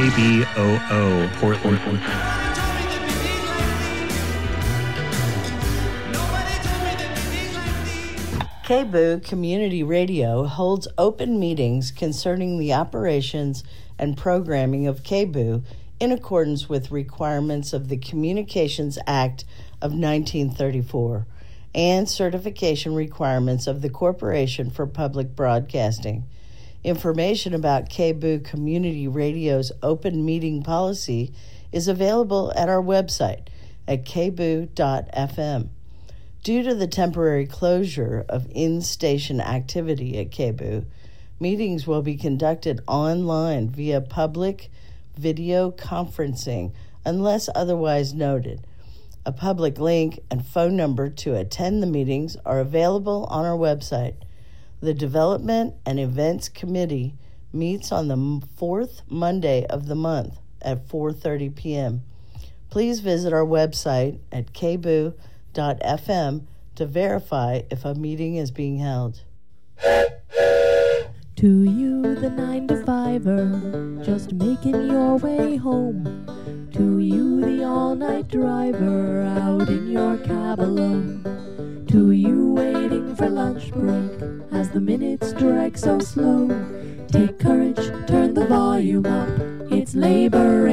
KBOO, Portland. KBOO Community Radio holds open meetings concerning the operations and programming of KBOO in accordance with requirements of the Communications Act of 1934 and certification requirements of the Corporation for Public Broadcasting. Information about KBOO Community Radio's open meeting policy is available at our website at kboo.fm. Due to the temporary closure of in-station activity at KBOO, meetings will be conducted online via public video conferencing unless otherwise noted. A public link and phone number to attend the meetings are available on our website. The Development and Events Committee meets on the fourth Monday of the month at 4:30 p.m. Please visit our website at kboo.fm to verify if a meeting is being held. To you, the 9-to-5er, just making your way home. To you, the all-night driver, out in your cab alone. To you, waiting for lunch break, as the minutes drag so slow. Take courage, turn the volume up, it's Labor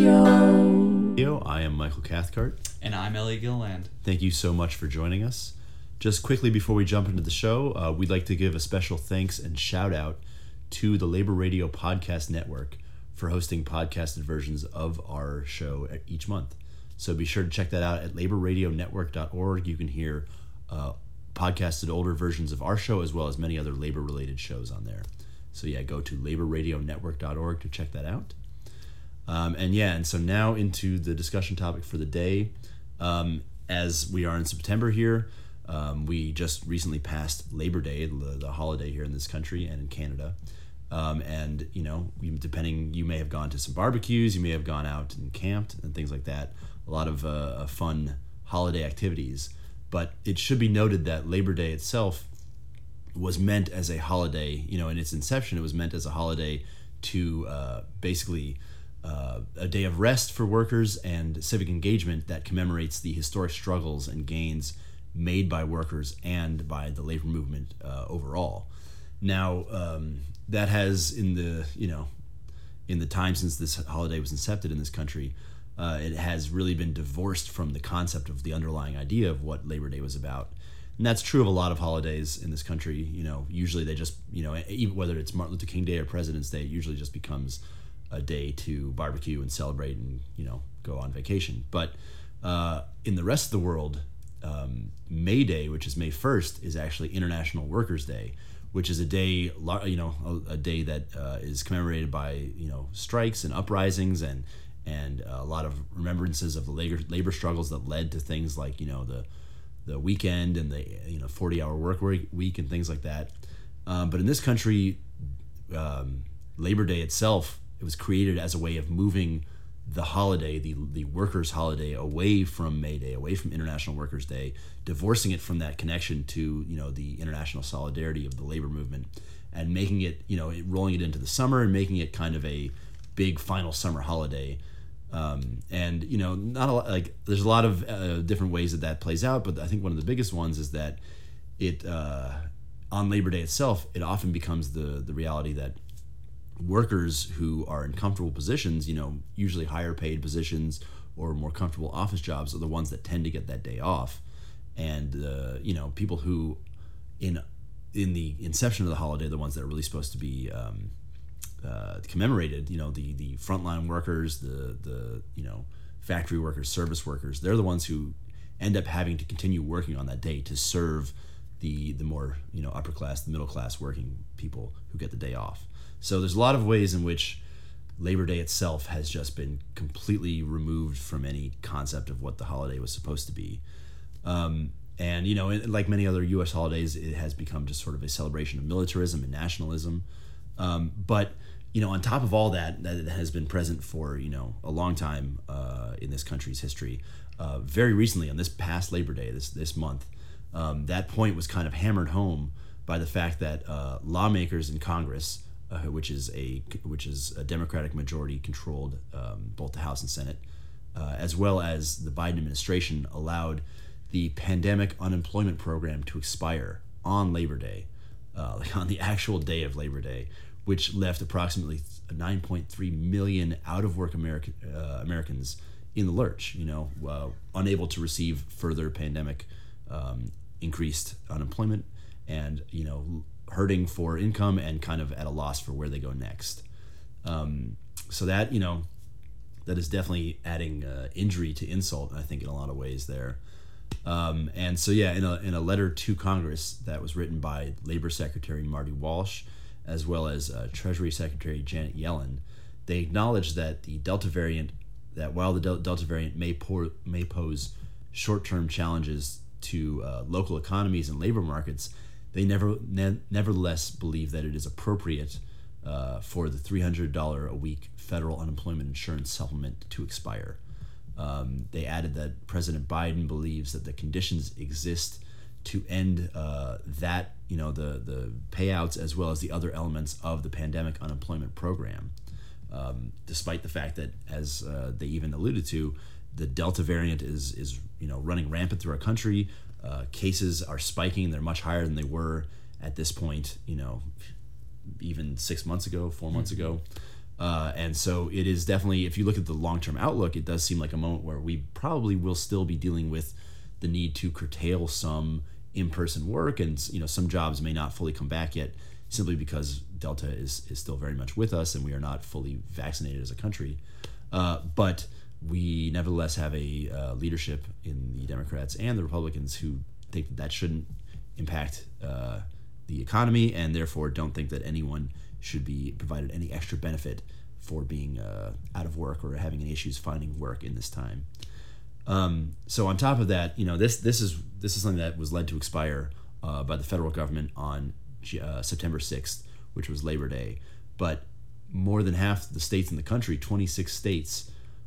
Radio. I am Michael Cathcart. And I'm Ellie Gilland. Thank you so much for joining us. Just quickly before we jump into the show, we'd like to give a special thanks and shout out to the Labor Radio Podcast Network for hosting podcasted versions of our show each month. So be sure to check that out at laborradionetwork.org. You can hear podcasted older versions of our show as well as many other labor-related shows on there. So yeah, go to laborradionetwork.org to check that out. And so now into the discussion topic for the day. As we are in September here, we just recently passed Labor Day, the holiday here in this country and in Canada. And, you know, you may have gone to some barbecues, you may have gone out and camped and things like that. A lot of fun holiday activities. But it should be noted that Labor Day itself was meant as a holiday, you know, in its inception, it was meant as a holiday to basically a day of rest for workers and civic engagement that commemorates the historic struggles and gains made by workers and by the labor movement overall. Now, that has in the time since this holiday was incepted in this country, it has really been divorced from the concept of the underlying idea of what Labor Day was about. And that's true of a lot of holidays in this country. You know, usually they just, you know, even whether it's Martin Luther King Day or President's Day, it usually just becomes a day to barbecue and celebrate and, you know, go on vacation. But in the rest of the world, May Day, which is May 1st, is actually International Workers' Day, which is a day, you know, a day that is commemorated by, you know, strikes and uprisings and a lot of remembrances of the labor struggles that led to things like, you know, the weekend and the, you know, 40-hour work week and things like that. But in this country, Labor Day itself, it was created as a way of moving the holiday, the workers' holiday, away from May Day, away from International Workers' Day, divorcing it from that connection to, you know, the international solidarity of the labor movement, and making it, you know, rolling it into the summer and making it kind of a big final summer holiday. And, you know, not a lot, like, there's a lot of different ways that plays out, but I think one of the biggest ones is that it on Labor Day itself, it often becomes the reality that workers who are in comfortable positions, you know, usually higher paid positions or more comfortable office jobs, are the ones that tend to get that day off. And you know, people who in the inception of the holiday, the ones that are really supposed to be commemorated, you know, the frontline workers, the you know, factory workers, service workers, they're the ones who end up having to continue working on that day to serve the more, you know, upper class, the middle class working people who get the day off. So there's a lot of ways in which Labor Day itself has just been completely removed from any concept of what the holiday was supposed to be. And, you know, like many other U.S. holidays, it has become just sort of a celebration of militarism and nationalism. But, you know, on top of all that has been present for, you know, a long time in this country's history. Very recently, on this past Labor Day, this month, that point was kind of hammered home by the fact that lawmakers in Congress which is a Democratic majority controlled both the House and Senate, as well as the Biden administration, allowed the pandemic unemployment program to expire on Labor Day, like on the actual day of Labor Day, which left approximately 9.3 million out-of-work Americans in the lurch, unable to receive further pandemic increased unemployment, and hurting for income and kind of at a loss for where they go next. So that that is definitely adding injury to insult, I think, in a lot of ways there. And so in a letter to Congress that was written by Labor Secretary Marty Walsh, as well as Treasury Secretary Janet Yellen, they acknowledged that while the Delta variant may pose short-term challenges to local economies and labor markets, they nevertheless believe that it is appropriate for the $300 a week federal unemployment insurance supplement to expire. They added that President Biden believes that the conditions exist to end the payouts as well as the other elements of the pandemic unemployment program, despite the fact that, as they even alluded to, the Delta variant is running rampant through our country. Cases are spiking. They're much higher than they were at this point, even 6 months ago, 4 months ago. And so it is definitely, if you look at the long-term outlook, it does seem like a moment where we probably will still be dealing with the need to curtail some in-person work, and some jobs may not fully come back yet, simply because Delta is still very much with us and we are not fully vaccinated as a country. But we nevertheless have a leadership in the Democrats and the Republicans who think that shouldn't impact the economy, and therefore don't think that anyone should be provided any extra benefit for being out of work or having any issues finding work in this time. So on top of that, this is something that was led to expire by the federal government on September 6th, which was Labor Day. But more than half the states in the country, 26 states,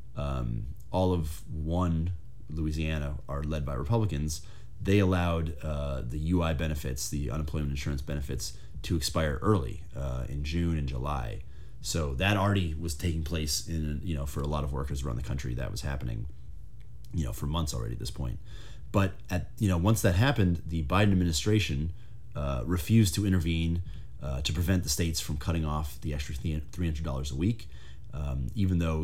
all of one, Louisiana, are led by Republicans. They allowed the UI benefits, the unemployment insurance benefits, to expire early in June and July. So that already was taking place for a lot of workers around the country. That was happening, for months already at this point. But once that happened, the Biden administration refused to intervene to prevent the states from cutting off the extra $300 a week, even though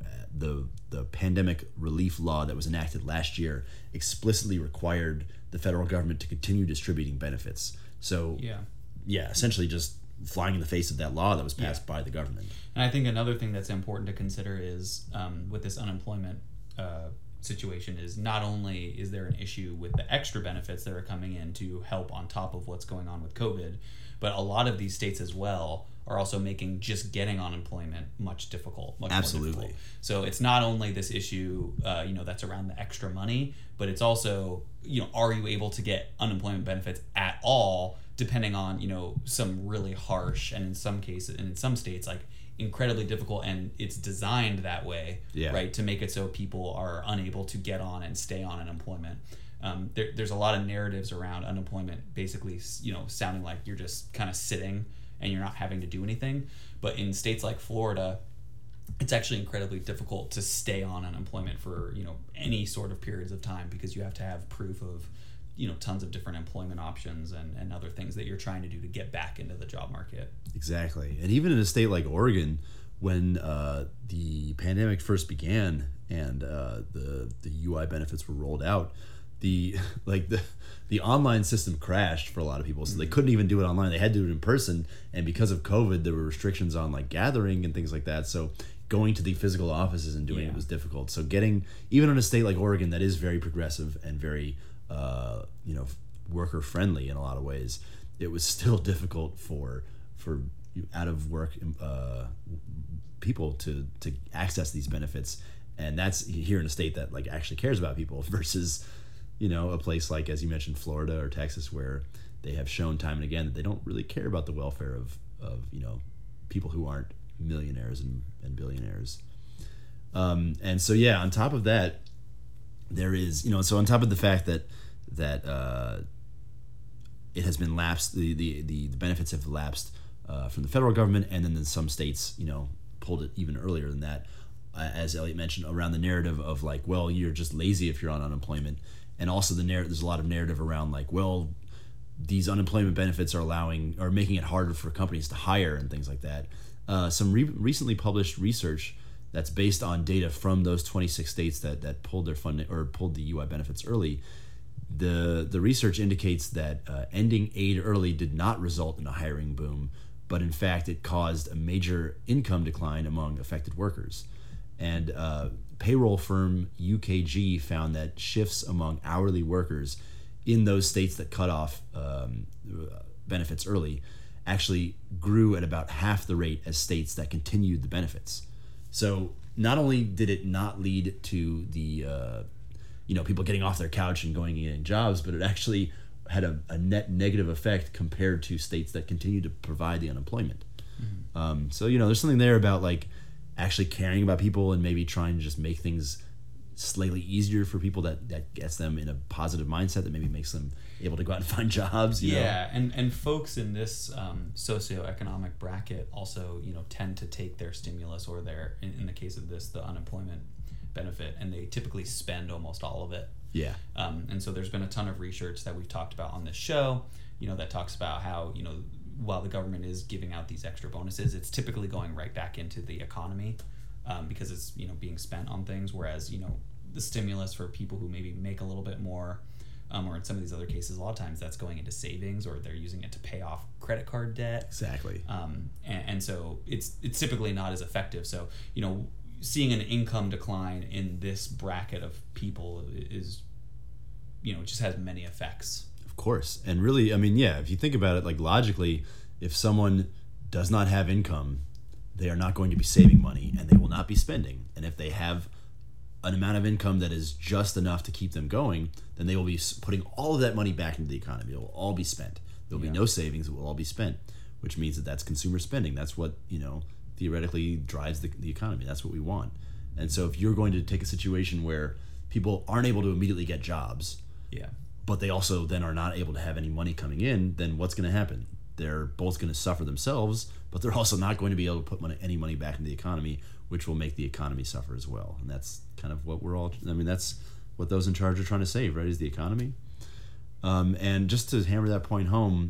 the pandemic relief law that was enacted last year explicitly required the federal government to continue distributing benefits. So essentially just flying in the face of that law that was passed by the government. And I think another thing that's important to consider is with this unemployment situation is not only is there an issue with the extra benefits that are coming in to help on top of what's going on with COVID, but a lot of these states as well are also making just getting unemployment much more difficult. So it's not only this issue, that's around the extra money, but it's also, are you able to get unemployment benefits at all, depending on, some really harsh, and in some cases, and in some states, like incredibly difficult, and it's designed that way, right, to make it so people are unable to get on and stay on unemployment. There's a lot of narratives around unemployment basically, sounding like you're just kind of sitting and you're not having to do anything. But in states like Florida, it's actually incredibly difficult to stay on unemployment for, any sort of periods of time, because you have to have proof of, tons of different employment options and other things that you're trying to do to get back into the job market. Exactly. And even in a state like Oregon, when the pandemic first began and the UI benefits were rolled out, the online system crashed for a lot of people, so they couldn't even do it online. They had to do it in person, and because of COVID, there were restrictions on gathering and things like that. So going to the physical offices and doing it was difficult. So getting, even in a state like Oregon that is very progressive and very worker friendly in a lot of ways, it was still difficult for out of work people to access these benefits, and that's here in a state that actually cares about people versus a place like, as you mentioned, Florida or Texas, where they have shown time and again that they don't really care about the welfare of people who aren't millionaires and billionaires. And so on top of that, there is so on top of the fact that it has been lapsed, the benefits have lapsed from the federal government, and then in some states, pulled it even earlier than that. As Elliot mentioned, around the narrative of like, well, you're just lazy if you're on unemployment, and also there's a lot of narrative around like, well, these unemployment benefits are making it harder for companies to hire and things like that. Some recently published research that's based on data from those 26 states that pulled their funding or pulled the UI benefits early. The research indicates that ending aid early did not result in a hiring boom, but in fact it caused a major income decline among affected workers. And payroll firm UKG found that shifts among hourly workers in those states that cut off benefits early actually grew at about half the rate as states that continued the benefits. So not only did it not lead to the people getting off their couch and going and getting jobs, but it actually had a net negative effect compared to states that continued to provide the unemployment. Mm-hmm. So there's something there about like actually caring about people and maybe trying to just make things slightly easier for people that gets them in a positive mindset that maybe makes them able to go out and find jobs. You know? And folks in this socioeconomic bracket also tend to take their stimulus or their in the case of this the unemployment benefit, and they typically spend almost all of it. Yeah. And so there's been a ton of research that we've talked about on this show, that talks about how while the government is giving out these extra bonuses, it's typically going right back into the economy. Because it's being spent on things, whereas the stimulus for people who maybe make a little bit more, or in some of these other cases, a lot of times that's going into savings, or they're using it to pay off credit card debt. Exactly. And so it's typically not as effective. So seeing an income decline in this bracket of people is it just has many effects. Of course, and really, if you think about it, like logically, if someone does not have income, they are not going to be saving money, and they will not be spending. And if they have an amount of income that is just enough to keep them going, then they will be putting all of that money back into the economy. It will all be spent. There will be no savings. It will all be spent, which means that's consumer spending. That's what, theoretically drives the economy. That's what we want. And so if you're going to take a situation where people aren't able to immediately get jobs, but they also then are not able to have any money coming in, then what's going to happen? They're both going to suffer themselves, but they're also not going to be able to put any money back into the economy, which will make the economy suffer as well. And that's kind of what that's what those in charge are trying to save, right, is the economy. And just to hammer that point home,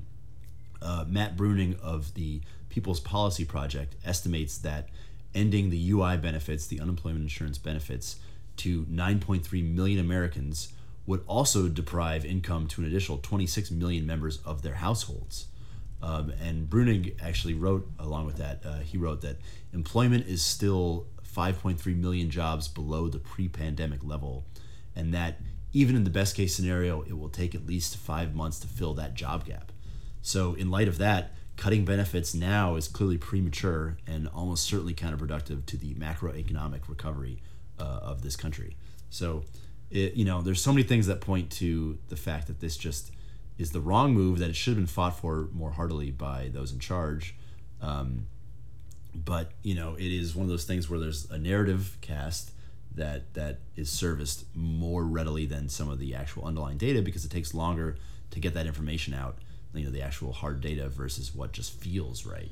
Matt Bruning of the People's Policy Project estimates that ending the UI benefits, the unemployment insurance benefits, to 9.3 million Americans would also deprive income to an additional 26 million members of their households. And Bruning actually wrote, along with that, he wrote that employment is still 5.3 million jobs below the pre-pandemic level, and that even in the best case scenario, it will take at least 5 months to fill that job gap. So in light of that, cutting benefits now is clearly premature and almost certainly counterproductive to the macroeconomic recovery of this country. So, there's so many things that point to the fact that this just is the wrong move, that it should have been fought for more heartily by those in charge. But, it is one of those things where there's a narrative cast that is serviced more readily than some of the actual underlying data, because it takes longer to get that information out, the actual hard data versus what just feels right,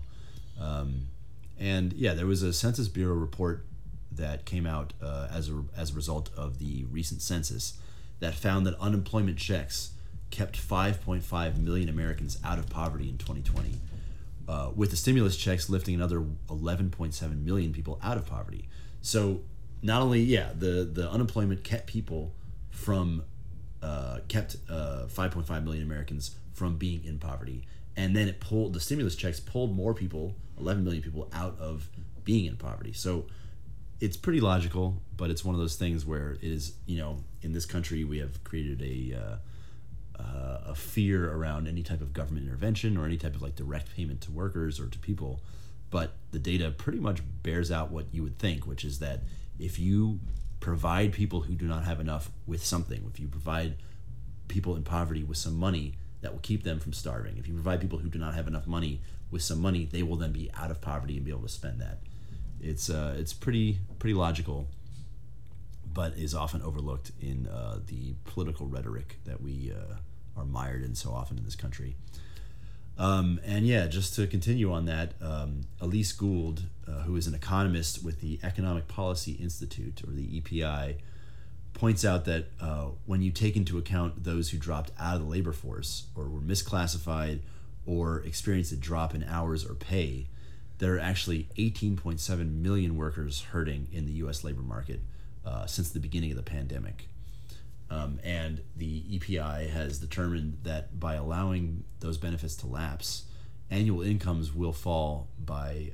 And there was a Census Bureau report that came out as a result of the recent census that found that unemployment checks kept 5.5 million Americans out of poverty in 2020, with the stimulus checks lifting another 11.7 million people out of poverty. So not only, the unemployment kept people from, kept 5.5 million Americans from being in poverty, and then the stimulus checks pulled more people, 11 million people, out of being in poverty. So it's pretty logical, but it's one of those things where it is, in this country we have created a fear around any type of government intervention or any type of direct payment to workers or to people. But the data pretty much bears out what you would think, which is that if you provide people who do not have enough with something, if you provide people in poverty with some money, that will keep them from starving. If you provide people who do not have enough money with some money, they will then be out of poverty and be able to spend that. It's pretty logical, but is often overlooked in the political rhetoric that we are mired in so often in this country. And yeah, just to continue on that, Elise Gould, who is an economist with the Economic Policy Institute, or the EPI, points out that when you take into account those who dropped out of the labor force or were misclassified or experienced a drop in hours or pay, there are actually 18.7 million workers hurting in the U.S. labor market since the beginning of the pandemic. And the EPI has determined that by allowing those benefits to lapse, annual incomes will fall by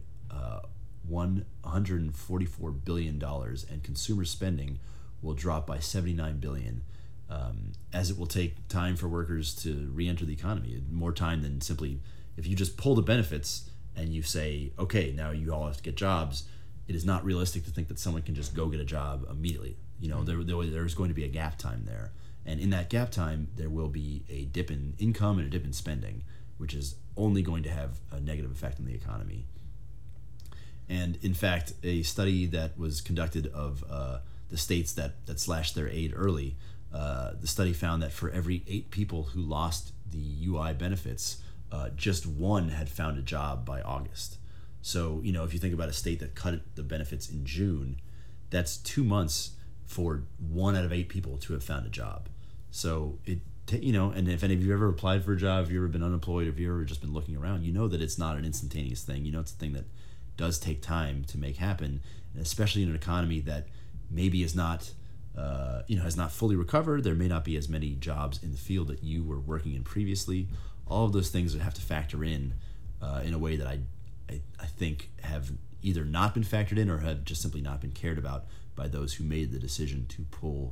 $144 billion, and consumer spending will drop by $79 billion, as it will take time for workers to re-enter the economy. More time than simply, if you just pull the benefits and you say, okay, now you all have to get jobs, it is not realistic to think that someone can just go get a job immediately. You know, there's going to be a gap time there. And in that gap time, there will be a dip in income and a dip in spending, which is only going to have a negative effect on the economy. And in fact, a study that was conducted of the states that slashed their aid early, the study found that for every 8 people who lost the UI benefits, just 1 had found a job by August. So, you know, if you think about a state that cut the benefits in June, that's 2 months for 1 out of 8 people to have found a job. So you know, and if any of you ever applied for a job, if you've ever been unemployed, if you've ever just been looking around, you know that it's not an instantaneous thing. You know, it's a thing that does take time to make happen, and especially in an economy that maybe is not, has not fully recovered. There may not be as many jobs in the field that you were working in previously. All of those things would have to factor in a way that I think have either not been factored in or have just simply not been cared about by those who made the decision to pull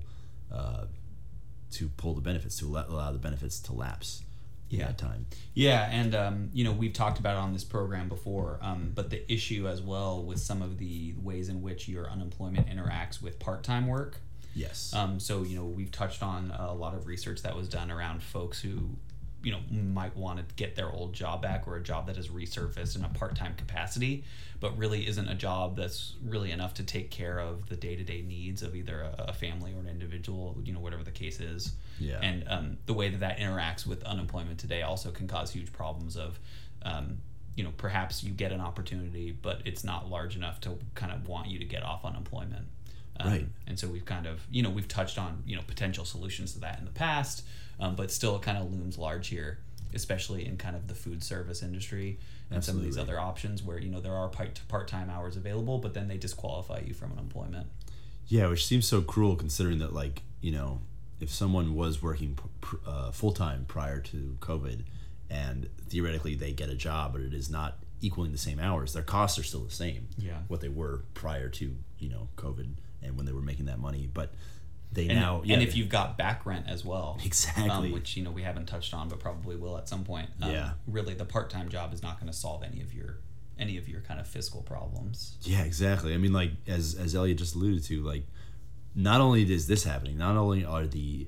the benefits, to allow the benefits to lapse in that time. Yeah, and we've talked about it on this program before, but the issue as well with some of the ways in which your unemployment interacts with part-time work. Yes. So we've touched on a lot of research that was done around folks who might want to get their old job back, or a job that has resurfaced in a part-time capacity, but really isn't a job that's really enough to take care of the day-to-day needs of either a family or an individual, whatever the case is. Yeah. And the way that interacts with unemployment today also can cause huge problems of, perhaps you get an opportunity, but it's not large enough to kind of want you to get off unemployment. Right. And so we've kind of, we've touched on, potential solutions to that in the past, but still it kind of looms large here, especially in kind of the food service industry and Absolutely. some of these other options where, there are part-time hours available, but then they disqualify you from unemployment. Yeah, which seems so cruel considering that, if someone was working full-time prior to COVID and theoretically they get a job, but it is not equaling the same hours, their costs are still the same. Yeah. What they were prior to, COVID and when they were making that money. But and if you've got back rent as well, exactly, which we haven't touched on, but probably will at some point. Really, the part-time job is not going to solve any of your kind of fiscal problems. Yeah, exactly. I mean, as Elliot just alluded to, not only is this happening, not only are the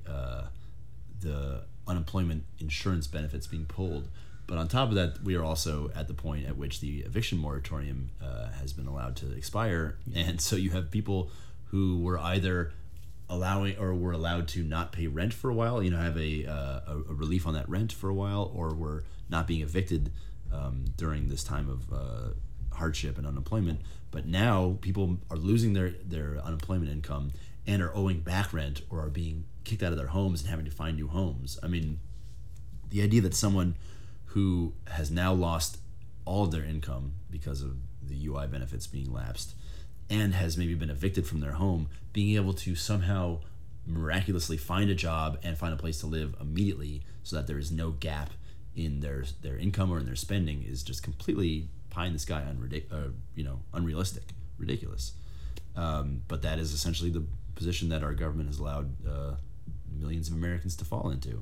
unemployment insurance benefits being pulled, but on top of that, we are also at the point at which the eviction moratorium has been allowed to expire, and so you have people who were either allowing or were allowed to not pay rent for a while, have a relief on that rent for a while, or were not being evicted during this time of hardship and unemployment. But now people are losing their unemployment income and are owing back rent or are being kicked out of their homes and having to find new homes. I mean, the idea that someone who has now lost all of their income because of the UI benefits being lapsed and has maybe been evicted from their home, being able to somehow miraculously find a job and find a place to live immediately so that there is no gap in their income or in their spending is just completely pie in the sky, unrealistic, ridiculous. But that is essentially the position that our government has allowed millions of Americans to fall into.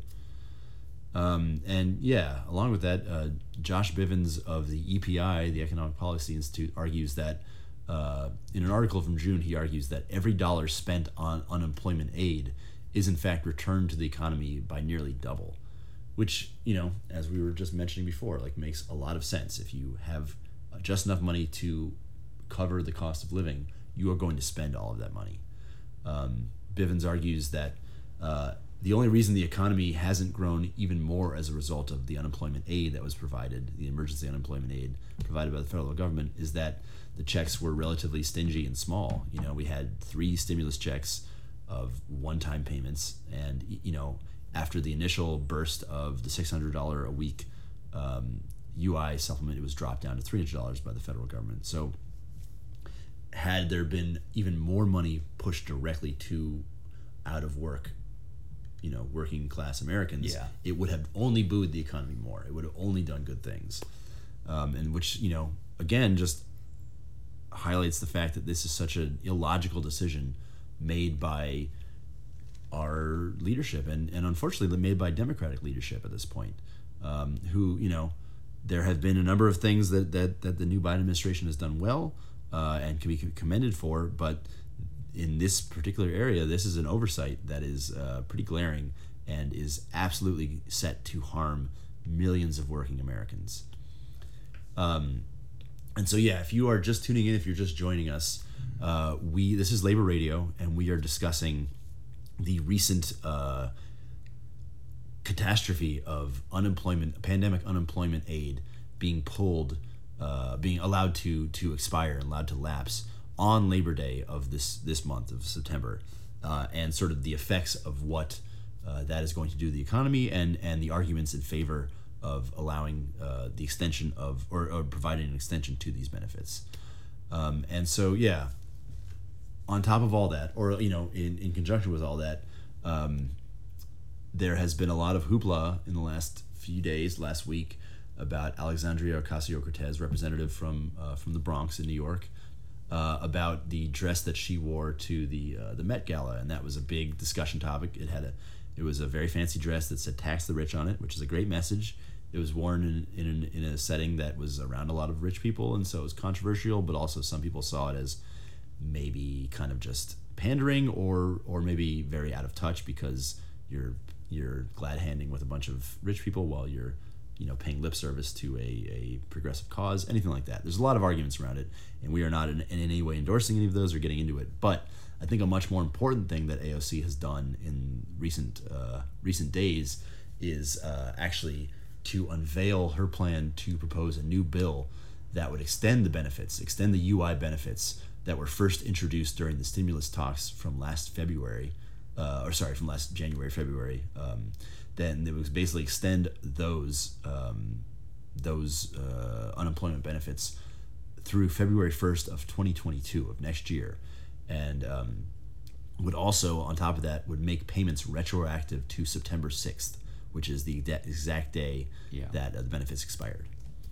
Along with that, Josh Bivens of the EPI, the Economic Policy Institute, argues that in an article from June, he argues that every dollar spent on unemployment aid is in fact returned to the economy by nearly double, which, as we were just mentioning before, makes a lot of sense. If you have just enough money to cover the cost of living, you are going to spend all of that money. Bivens argues that the only reason the economy hasn't grown even more as a result of the unemployment aid that was provided, the emergency unemployment aid provided by the federal government, is that the checks were relatively stingy and small. You know, we had 3 stimulus checks of one-time payments, and after the initial burst of the $600 a week UI supplement, it was dropped down to $300 by the federal government. So had there been even more money pushed directly to out of work, working class Americans, it would have only buoyed the economy more. It would have only done good things. And which, again, just highlights the fact that this is such an illogical decision made by our leadership, and unfortunately made by Democratic leadership at this point, who, there have been a number of things that the new Biden administration has done well and can be commended for, but in this particular area, this is an oversight that is pretty glaring and is absolutely set to harm millions of working Americans. And so, if you are just tuning in, if you're just joining us, this is Labor Radio, and we are discussing the recent catastrophe of pandemic unemployment aid being pulled, being allowed to expire and allowed to lapse on Labor Day of this month of September, and sort of the effects of what that is going to do to the economy, and the arguments in favor of allowing the extension of or providing an extension to these benefits. And so, on top of all that, or in conjunction with all that, there has been a lot of hoopla in the last few days, last week, about Alexandria Ocasio-Cortez, representative from the Bronx in New York, about the dress that she wore to the Met Gala, and that was a big discussion topic. It was a very fancy dress that said "Tax the Rich" on it, which is a great message. It was worn in a setting that was around a lot of rich people, and so it was controversial, but also some people saw it as maybe kind of just pandering, or maybe very out of touch, because you're glad handing with a bunch of rich people while you're paying lip service to a progressive cause, anything like that. There's a lot of arguments around it, and we are not in any way endorsing any of those or getting into it. But I think a much more important thing that AOC has done in recent days is actually to unveil her plan to propose a new bill that would extend the UI benefits that were first introduced during the stimulus talks from last January, February. Then it was basically extend those unemployment benefits through February 1st of 2022 of next year, and would also, on top of that, would make payments retroactive to September 6th, which is the exact day that the benefits expired.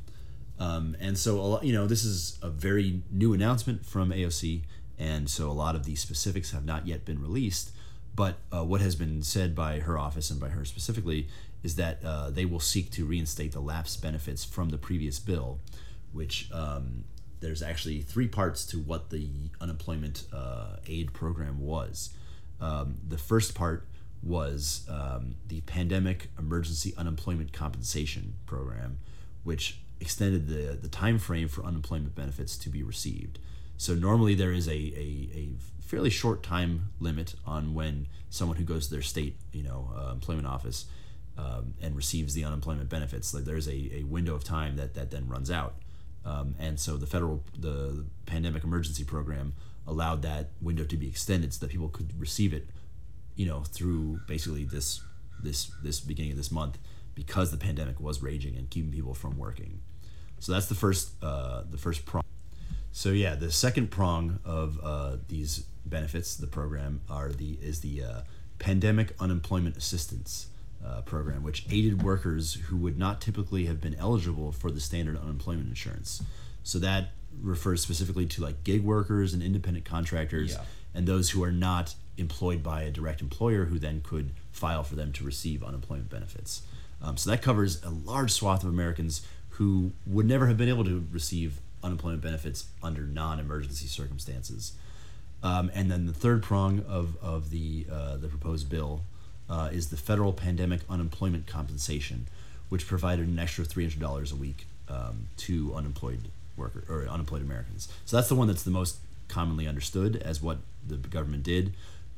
And so, this is a very new announcement from AOC, and so a lot of the specifics have not yet been released. But what has been said by her office and by her specifically is that they will seek to reinstate the lapsed benefits from the previous bill, which there's actually 3 parts to what the unemployment aid program was. The first part was the Pandemic Emergency Unemployment Compensation Program, which extended the time frame for unemployment benefits to be received. So normally there is a fairly short time limit on when someone who goes to their state, employment office and receives the unemployment benefits. Like there's a window of time that then runs out, and so the Pandemic Emergency Program allowed that window to be extended so that people could receive it, through basically this beginning of this month, because the pandemic was raging and keeping people from working. So that's the first prong. So the second prong of these benefits, the program, is the Pandemic Unemployment Assistance Program, which aided workers who would not typically have been eligible for the standard unemployment insurance. So that refers specifically to like gig workers and independent contractors, and those who are not employed by a direct employer who then could file for them to receive unemployment benefits. So that covers a large swath of Americans who would never have been able to receive unemployment benefits under non-emergency circumstances. And then the third prong of the proposed bill is the Federal Pandemic Unemployment Compensation, which provided an extra $300 a week to unemployed Americans. So that's the one that's the most commonly understood as what the government did.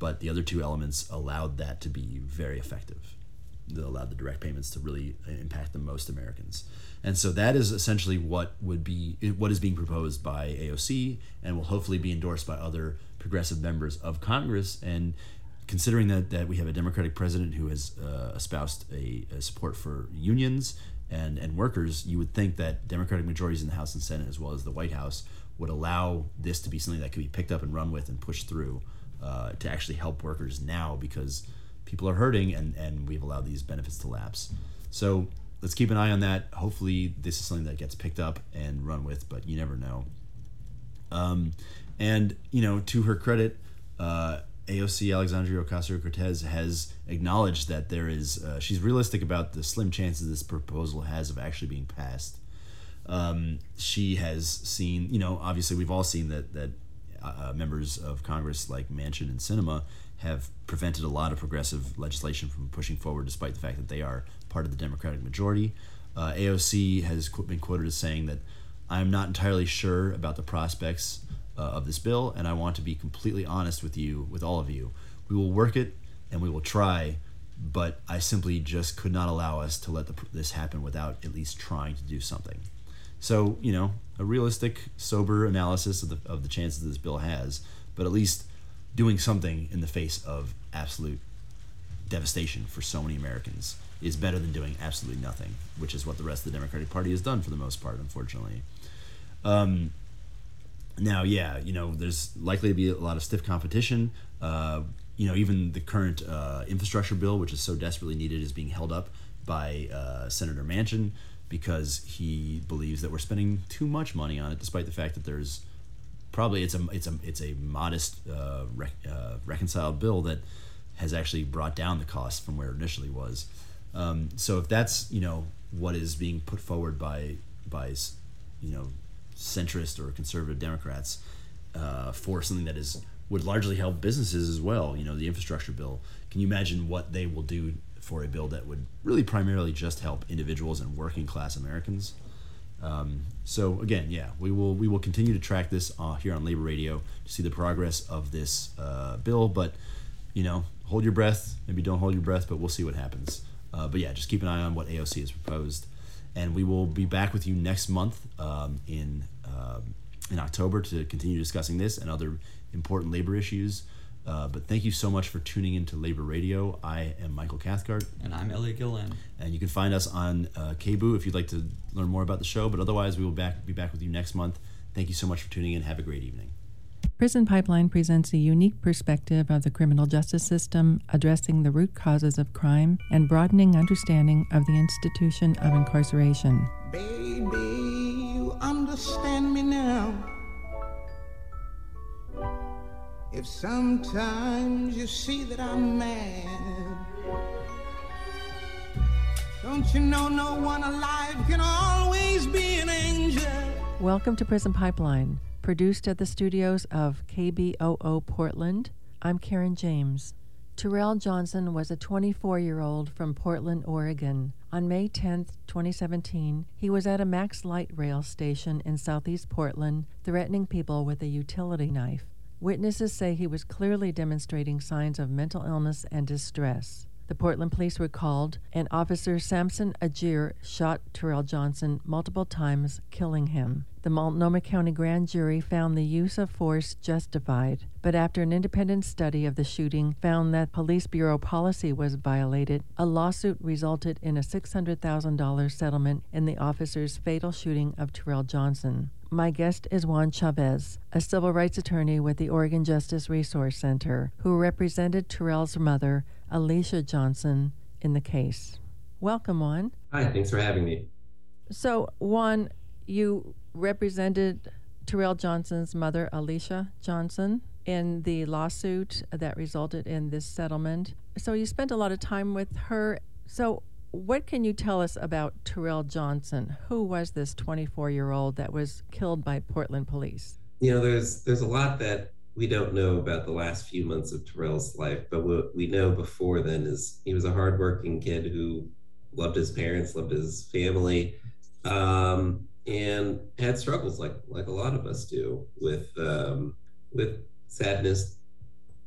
but the other two elements allowed that to be very effective. They allowed the direct payments to really impact the most Americans. And so that is essentially what is being proposed by AOC and will hopefully be endorsed by other progressive members of Congress. And considering that we have a Democratic president who has espoused a support for unions and workers, you would think that Democratic majorities in the House and Senate, as well as the White House, would allow this to be something that could be picked up and run with and pushed through to actually help workers now, because people are hurting and we've allowed these benefits to lapse. So let's keep an eye on that. Hopefully this is something that gets picked up and run with, but you never know. And, to her credit, AOC Alexandria Ocasio-Cortez has acknowledged that there is, she's realistic about the slim chances this proposal has of actually being passed. She has seen, obviously we've all seen that members of Congress like Manchin and Sinema have prevented a lot of progressive legislation from pushing forward, despite the fact that they are part of the Democratic majority. AOC has been quoted as saying that, "I'm not entirely sure about the prospects of this bill, and I want to be completely honest with all of you. We will work it and we will try, but I simply just could not allow us to let this happen without at least trying to do something." So, a realistic, sober analysis of the chances this bill has, but at least doing something in the face of absolute devastation for so many Americans is better than doing absolutely nothing, which is what the rest of the Democratic Party has done for the most part, unfortunately. Now, there's likely to be a lot of stiff competition. Even the current infrastructure bill, which is so desperately needed, is being held up by Senator Manchin because he believes that we're spending too much money on it, despite the fact that there's probably it's a modest reconciled bill that has actually brought down the cost from where it initially was. So if that's what is being put forward by centrist or conservative Democrats for something that would largely help businesses as well, the infrastructure bill, can you imagine what they will do for a bill that would really primarily just help individuals and working class Americans? So again, we will continue to track this here on Labor Radio to see the progress of this bill, but hold your breath. Maybe don't hold your breath, but we'll see what happens. But just keep an eye on what AOC has proposed, and we will be back with you next month in October to continue discussing this and other important labor issues. But thank you so much for tuning into Labor Radio. I am Michael Cathcart. And I'm Elliot Gillen. And you can find us on KBOO if you'd like to learn more about the show. But otherwise, we will be back with you next month. Thank you so much for tuning in. Have a great evening. Prison Pipeline presents a unique perspective of the criminal justice system, addressing the root causes of crime and broadening understanding of the institution of incarceration. Baby, you understand me now. If sometimes you see that I'm mad, don't you know no one alive can always be an angel? Welcome to Prison Pipeline, produced at the studios of KBOO Portland. I'm Karen James. Terrell Johnson was a 24-year-old from Portland, Oregon. On May 10, 2017, he was at a Max Light Rail station in southeast Portland, threatening people with a utility knife. Witnesses say he was clearly demonstrating signs of mental illness and distress. The Portland police were called, and Officer Samson Agir shot Terrell Johnson multiple times, killing him. The Multnomah County Grand Jury found the use of force justified, but after an independent study of the shooting found that Police Bureau policy was violated, a lawsuit resulted in a $600,000 settlement in the officer's fatal shooting of Terrell Johnson. My guest is Juan Chavez, a civil rights attorney with the Oregon Justice Resource Center, who represented Terrell's mother, Alicia Johnson, in the case. Welcome, Juan. Hi, thanks for having me. So, Juan, you represented Terrell Johnson's mother, Alicia Johnson, in the lawsuit that resulted in this settlement. So you spent a lot of time with her. So what can you tell us about Terrell Johnson? Who was this 24-year-old that was killed by Portland police? There's a lot that we don't know about the last few months of Terrell's life, but what we know before then is he was a hardworking kid who loved his parents, loved his family, and had struggles like a lot of us do with sadness,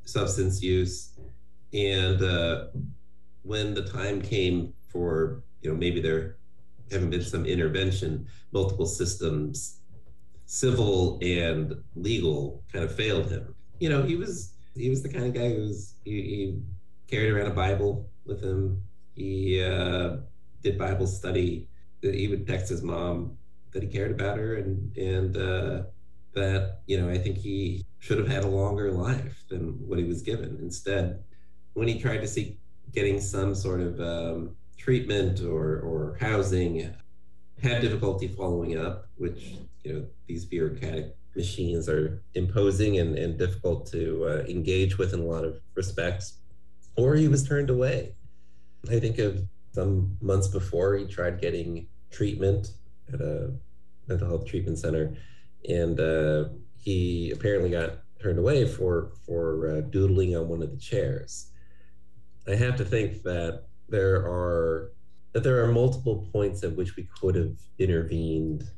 substance use. And when the time came for, maybe there having been some intervention, multiple systems, civil and legal, kind of failed him. He was the kind of guy he carried around a Bible with him. He did Bible study. He would text his mom that he cared about her, and that, I think he should have had a longer life than what he was given. Instead, when he tried to seek getting some sort of treatment or housing, had difficulty following up, which, these bureaucratic machines are imposing and difficult to engage with in a lot of respects, or he was turned away. I think of some months before, he tried getting treatment at a mental health treatment center, and he apparently got turned away for doodling on one of the chairs. I have to think that there are multiple points at which we could have intervened